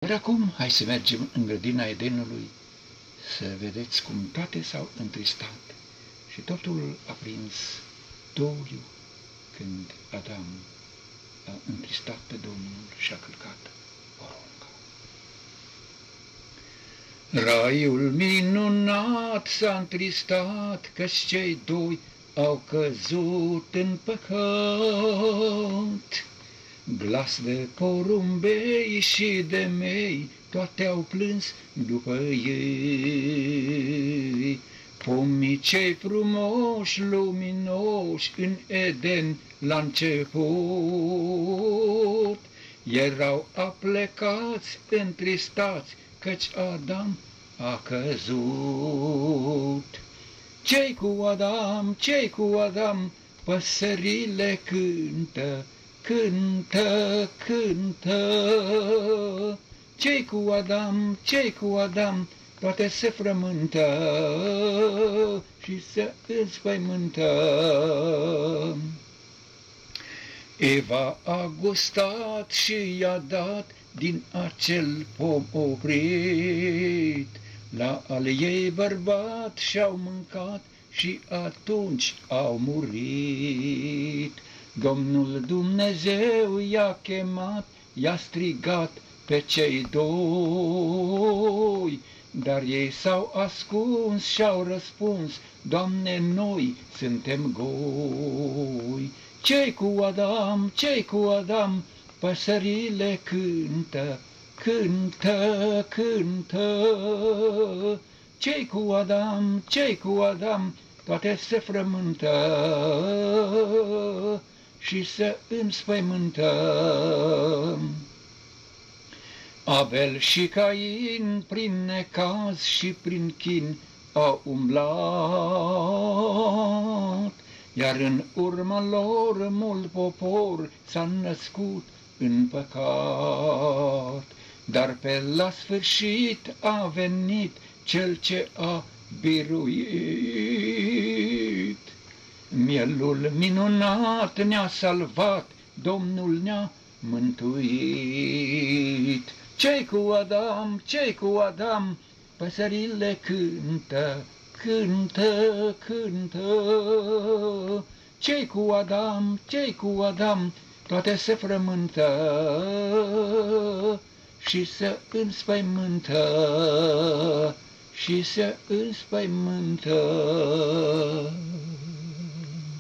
Iar acum, hai să mergem în grădina Edenului, să vedeți cum toate s-au întristat și totul a prins doliu când Adam a întristat pe Domnul și a călcat porunca. Raiul minunat s-a întristat, căci cei doi au căzut în păcat. Glas de porumbei și de mei, toate au plâns după ei. Pomii cei frumoși, luminoși, în Eden la început, erau aplecați, întristați, căci Adam a căzut. Cei cu Adam, cei cu Adam, păsările cântă, cântă, cântă. Cei cu Adam, cei cu Adam, toate se frământă și se înspăimântă. Eva a gustat și i-a dat din acel pom oprit. La al ei bărbat și-au mâncat și atunci au murit. Domnul Dumnezeu i-a chemat, i-a strigat pe cei doi, dar ei s-au ascuns și-au răspuns, Doamne, noi suntem goi. Cei cu Adam, cei cu Adam, păsările cântă, cântă, cântă. Cei cu Adam, cei cu Adam, toate se frământă și se înspăimântă. Abel și Cain prin necaz și prin chin au umblat, iar în urma lor mult popor s-a născut în păcat. Dar pe la sfârșit a venit cel ce a biruit. Mielul minunat ne-a salvat, Domnul ne-a mântuit. Cei cu Adam, cei cu Adam, păsările cântă, cântă, cântă. Cei cu Adam, cei cu Adam, toate se frământă și se înspăimântă și se înspăimântă.